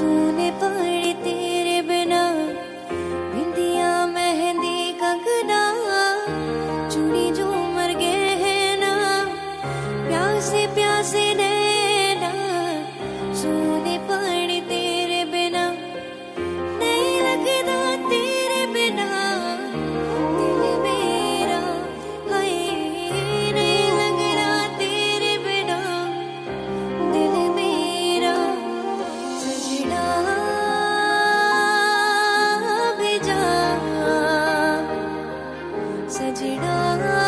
सोने पड़े तेरे बिना, बिंदिया मेहंदी कंगना, चूड़ी जो मर गए हैं ना, प्यासे प्यासे नैना। सोने पड़े तेरे बिना, नहीं लगता तेरे बिना दिल मेरा, हाय नहीं लगता तेरे बिना दिल मेरा। सजना भी जा, सजना